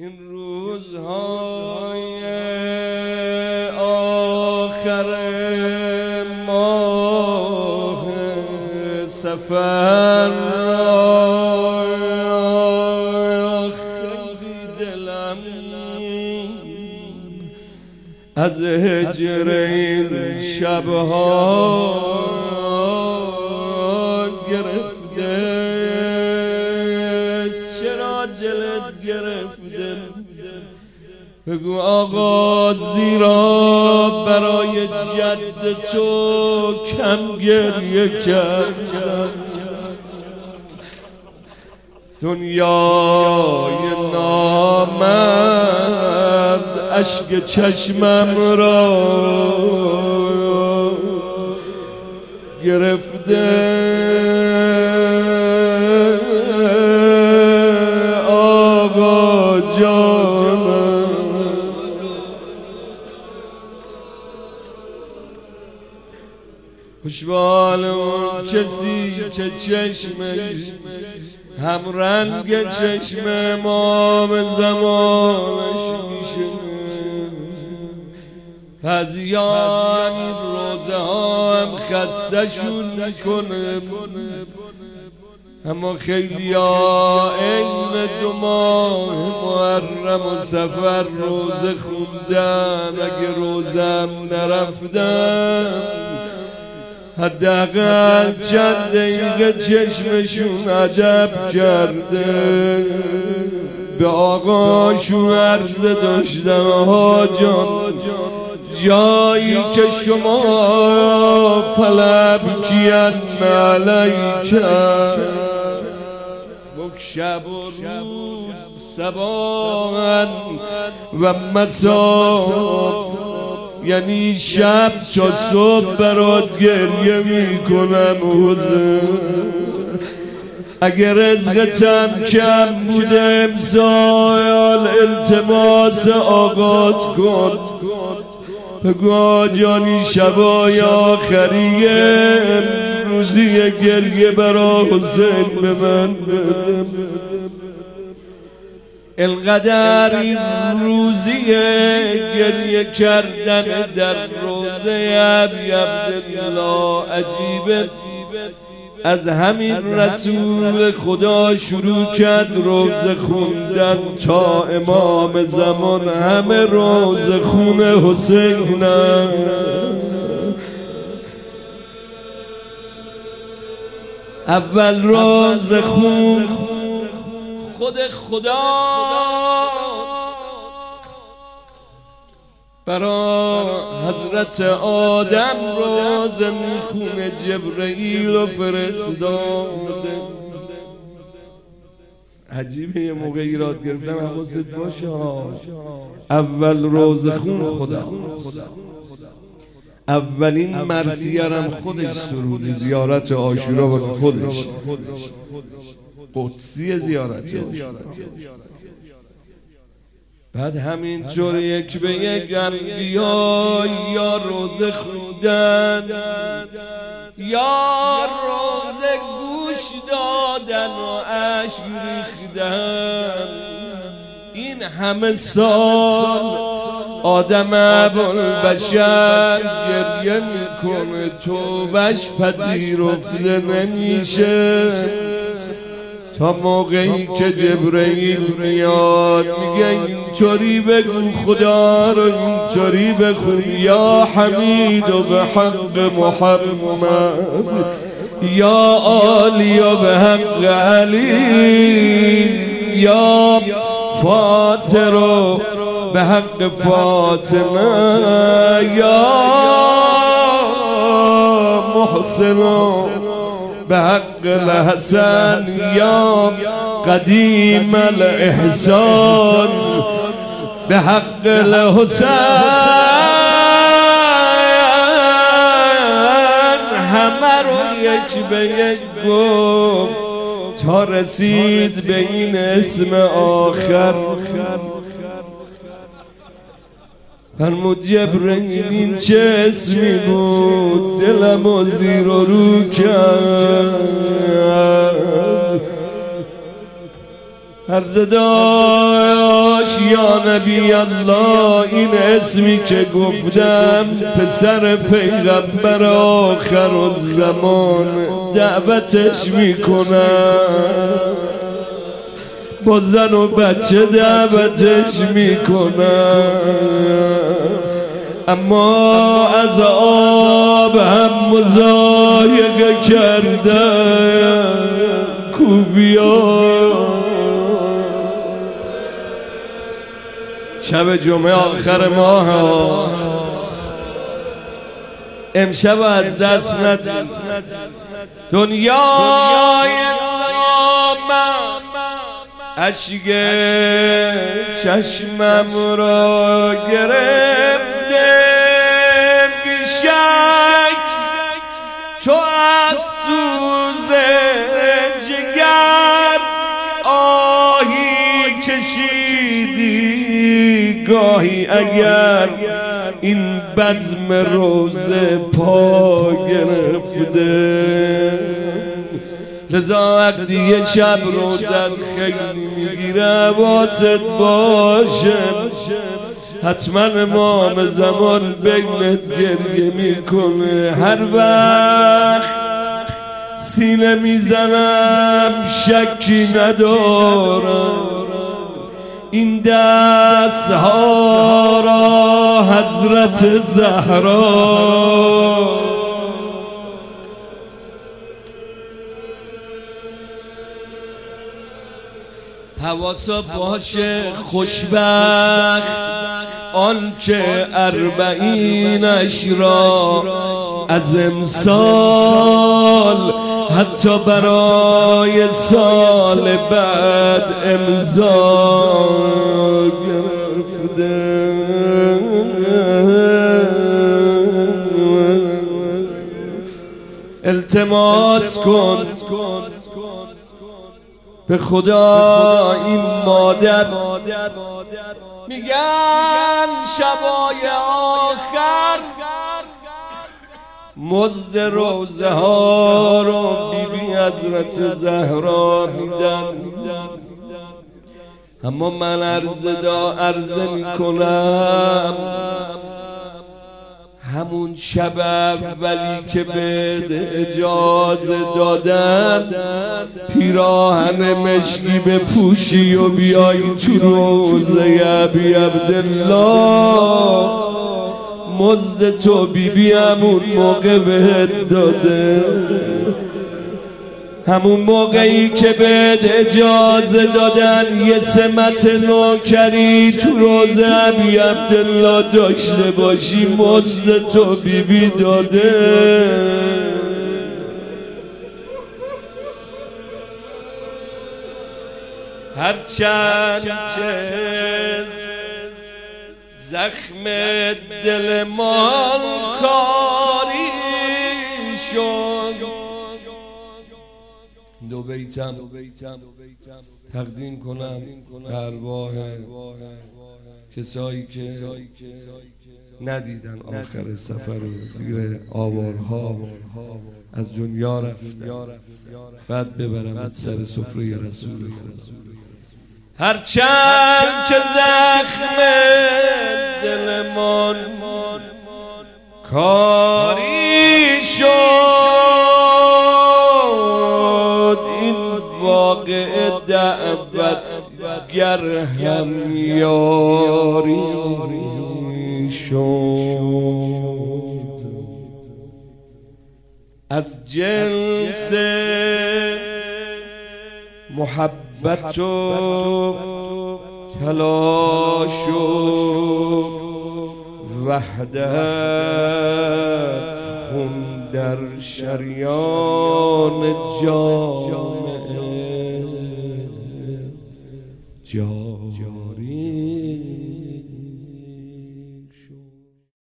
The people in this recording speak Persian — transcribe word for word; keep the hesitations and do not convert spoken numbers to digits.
این روزهای آخر ماه سفر خیلی دلم از هجر این شبها گرفته. چرا دلت گرفته؟ بگو آقا زیرا برای جد تو کم گریه کردم. دنیای نامرد اشک چشمم را گرفته. آقا جانم خوشبال اون کسی که چشمش هم رنگ چشم امام زمانش میشه. هزیان این روزه ها هم خستشون میکنه، اما خیلی ها این دو ماه محرم و سفر روزه خوندن. اگه روزم نرفتن حداقل چند دقیقه چشمشون ادب کرده. به آقاشون عرض داشتم ها جان، جایی که شما فلب کین علیکم بک شب و روز صباحاً و مساء، یعنی شب تا صبح برات گریه میکنم. اگر رزقتم کم بوده امسال التماس آقات کن. بگو آجانی شبای آخریه روزی گریه برا حسین به من بده. القدر این روزیه گریه کردن در روزه ابی عبدالله عجیبه. از همین رسول خدا شروع کرد روزه خوندن تا امام زمان همه روزه خون حسین. اول روزه خون خود خدا برا حضرت آدم روزه میخونه، جبرئیل و فرستاده. عجیبه یه موقع ایراد گرفتم حواست باشه. اول روزه خون خدا، اولین مرثیه‌ام خودش سرود زیارت عاشورا و خودش قدسی زیارت عاشورا. بعد همین جور یک به یک انبیا یا روزه خوندن یا روزه گوش دادن و اشک ریختن. این همه سال آدم ابوالبشر گریه میکنه، توبش پذیرفته نمیشه تا موقعی که جبرئیل میاد میگه اینطوری بگو خدا رو اینطوری بخون. یا حمید و به حق محمد، یا عالی و به حق علی، یا فاطر و به حق فاطمه، یا محسن به حق الحسن، یا قدیم الاحسان به حق الحسن. همه رو یک به یک گفت تا رسید به این اسم آخر. فرمود جبرئیل این چه اسمی بود؟ دلم و زیر و رو کرد. هر صدای یا نبی الله این اسمی که گفتم پسر پیغمبر آخر الزمان دعوتش میکنم، با زن و بچه دعوتش میکنم، اما از آب هم مضایقه کردم. کوبیا شب جمعه آخر ماه امشب از دست ندید. دنیای نامم اشک چشمم را گرفته، بیشک تو از سوز جگر آهی کشیدی. گاهی اگر این بزم روزه پا گرفته، لذا وقتی یه شب روزت خیلی میگیره حواست باشه، حتما امام زمان بینت گریه میکنه. هر وقت سینه میزنم شکی ندارم این دست ها را حضرت زهرا حواسا باشه. خوشبخت آن که اربعینش را از امسال حتی برای سال بعد امضا گرفته. التماس کن به خدا این مادر، میگن شبای آخر مزد روزه ها رو بی بی حضرت زهرا میدن. اما من عرضه دا عرضه میکنم همون شب اولی که به اجازه دادن پیراهن مشکی بپوشی و بیای تو روزه ابی عبدالله، مزد تو بی بی همون موقع بهت داده. همون موقعی که بهت اجازه دادن یه سمت نوکری تو روزه ابی عبدالله داشته باشی، مزد تو بی بی داده. هرچند که زخم دل من کاری شد، دو بیتم تقدیم کنم به ارواح کسایی که ندیدن آخر سفر و زیر آوارها از دنیا رفتن، بعد ببرم سر سفره رسول خدا. هرچند که زخم دل من کاری شد، این واقع دعوت گر هم یاری شد. از جنس محبت و تلاش و وحدت خون در شریان جامعه جا